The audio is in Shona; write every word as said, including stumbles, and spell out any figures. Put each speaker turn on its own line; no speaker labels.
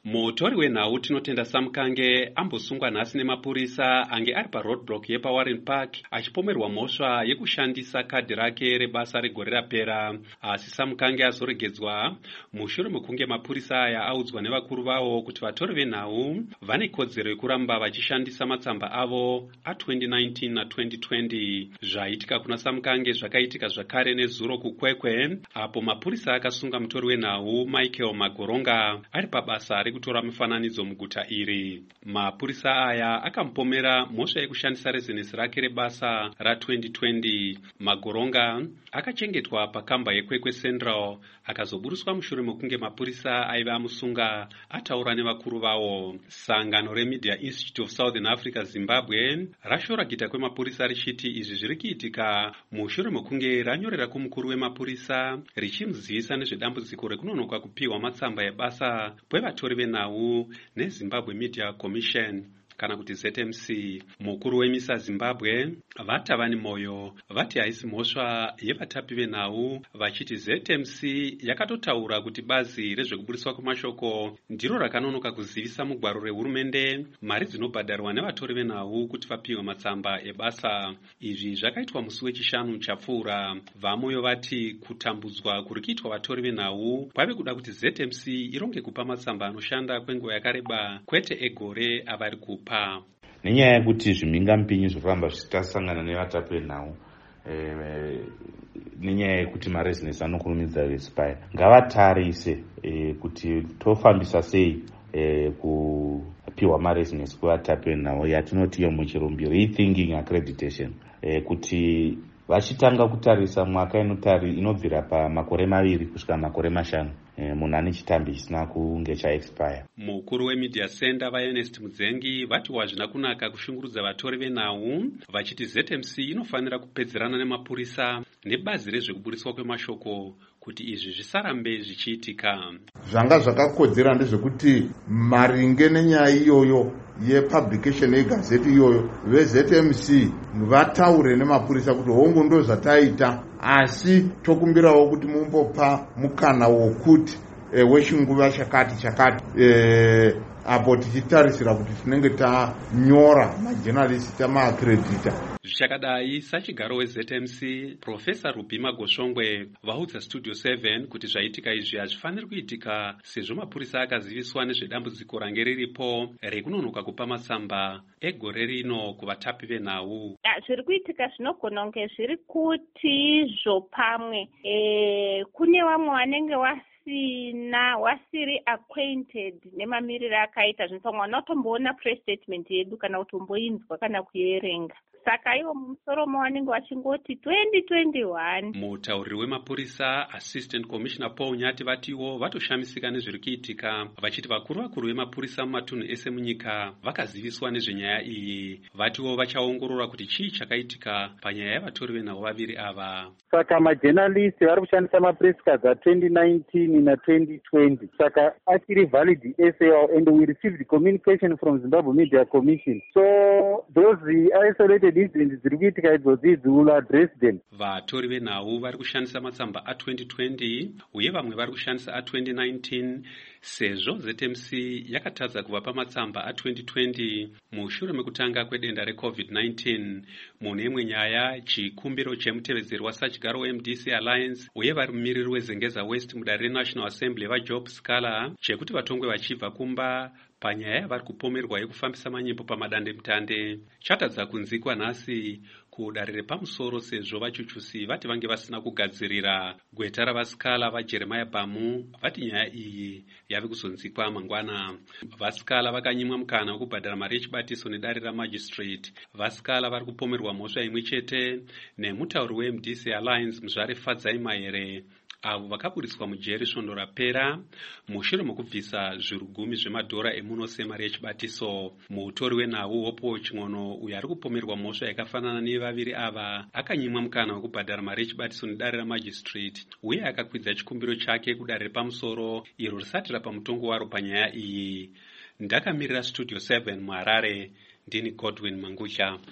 Mutori wenhau Tinotenda Samukange ambosungwa nhasi nemapurisa ange ari paroadblock yepaWarren Park achipomerwa mhosva yekushandisa kadhi rake rebasa regore rapera. Asi Samukange azoregedzwa mushure mekunge mapurisa aya audzwa nevakuru vavo kuti vatori venhau vane kodzero yekuramba vachishandisa matsamba avo a twenty nineteen na twenty twenty. Zvaitika kuna Samukange zvakaitika zvakare nezuro kukwekwe apo mapurisa akasunga mutori wenhau Michael Magoronga ari pabasa rekutora mifananidzo muguta iri. Mapurisa aya akamupomera mhosva yekushandisa rezinesi rake rebasa ra twenty twenty. Magoronga akachengetwa pakamba yekwekwe Central akazoburuswa mushure mekunge mapurisa aiva amusunga ataura nevakuru vavo. Sangano reMedia Institute of Southern Africa Zimbabwe rashora gita kwemapurisa richiti izvi zviri kuitika mushure mekunge ranyorera kumukuru wemapurisa richimuzivisa nezvedambudziko rekunonoka kupiwa matsamba ebasa kwevatori venhau neZimbabwe Media Commission kana kuti Z M C. Mukuru weMISA Zimbabwe vatavani moyo vati haisi mhosva yevatapi venhau vachiti Z M C yakatotaura kuti bazi rezvekuburiswa kwemashoko ndiro rakanonoka kuzivisa mugwaro rehurumende mari dzinobhadharwa nevatori venhau kuti vapiwe matsamba ebasa. Izvi zvakaitwa musi wechishanu chapfuura. Vamoyo vati kutambudzwa kuri kuitwa vatori venhau kwave kuda kuti Z M C ironge kupa matsamba anoshanda kwenguva yakareba kwete egore avari kupa.
Nenyaya yekuti zvimhingamupinyi zvoramba zvichitasangana nevatapi venhau e, nenyaya yekuti marezinesi anokurumidza kuexpire, ngavatarise e, kuti tofambisa sei e, kupiwa marezinesi kuvatapi venhau yatinoti iyo muchirumbi rethinking accreditation, e, kuti vachitanga kutarisa mwaka inotari inobvira pamakore maviri kusvika makore mashanu e, munhu ane chitambi chisina kunge chaexpire.
Mukuru weMedia Center vaErnest Mudzengi vati wazvina kunaka kushungurudza vatori venhau vachiti Z M C inofanira kupedzerana nemapurisa nebazi rezvekuburiswa kwemashoko kuti izvi zvisarambe zvichiitika.
Zvanga zvakakodzera ndezvekuti maringe nenyaya iyoyo yepublication yegazeti iyoyo veZ M C vataure nemapurisa kuti hongu ndo zvataita, asi tokumbirawo kuti mumbopa mukana wokuti e, wechinguva chakati chakati e, apo tichitarisira kuti tinenge tanyora majournalist tamaakredita.
Zvichakadai sachigaro weZ M C Profesa Rubhima Goshongwe vaudza Studio seven kuti zvaitika izvi hazvifaniri kuitika sezvo mapurisa akaziviswa nezvedambudziko range riripo rekunonoka kupa matsamba egore rino kuvatapi venhau.
Zviri kuitika zvinogona kunge zviri kuti zvopamwe e, kune vamwe vanenge wasina wasiri acquainted nemamiriro akaita zvinhu pamwe wanotomboona press statement yedu kana kutomboinzwa kana kuerenga. Saka iwo mumusoro mawanenge wachingoti twenty twenty-one.
Mutauriri wemapurisa Assistant Commissioner Paul Nyati vatiwo vatoshamisika nezviri kuitika vachiti vakuru vakuru vemapurisa mumatunhu ese munyika vakaziviswa nezvenyaya iyi. Vatiwo vachaongorora kuti chii chakaitika panyaya yavatori venhau vaviri ava.
Saka majournalist vari kushandisa mapress cards twenty nineteen na twenty twenty. Saka achiri valid S A L and we received the communication from Zimbabwe Media Commission. So those isolated incidents dziri kuitika idzodzi will address them.
Vatori venhau vari kushandisa matsamba a twenty twenty uye vamwe vari kushandisa a twenty nineteen sezvo Z M C yakatadza kuvapa matsamba a twenty twenty mushure mekutanga kwedenda reCovid nineteen. Mune imwe nyaya, chikumbiro chemutevedzeri wasachigaro weM D C Alliance uye vari mumiriri weZengeza West mudare reNational Assembly vaJob Scala chekuti vatongwe vachibva kumba panyaya yavari kupomerwa yekufambisa manyimbo pamadandemutande chatadza kunzikwa nhasi kudare repamusoro sezvo vachuchusi vati vange vasina kugadzirira. Gweta ravaScala vaJeremiah Bamu vati nyaya iyi yave kuzonzikwa mangwana. VaScala vakanyimwa mukana wekubhadhara mari yechibatiso nedare ramagistrate. VaScala vari kupomerwa mhosva imwe chete nemutauri weM D C Alliance Muzvare Fadzai Mahere avo vakaburiswa mujeri svondo rapera mushure mokubvisa zviru gumi zvemadhora emuno semari yechibatiso. Mutori wenhau Hopo Ching'ono uyo ari kupomerwa mhosva yakafanana nevaviri ava akanyimwa mukana wekubhadhara mari yechibatiso nedare ramagistrate uye akakwidza chikumbiro chake kudare repamusoro iro risati rapa mutongo waro panyaya iyi. Ndakamirira Studio seven muHarare, ndini Godwin Mangusha.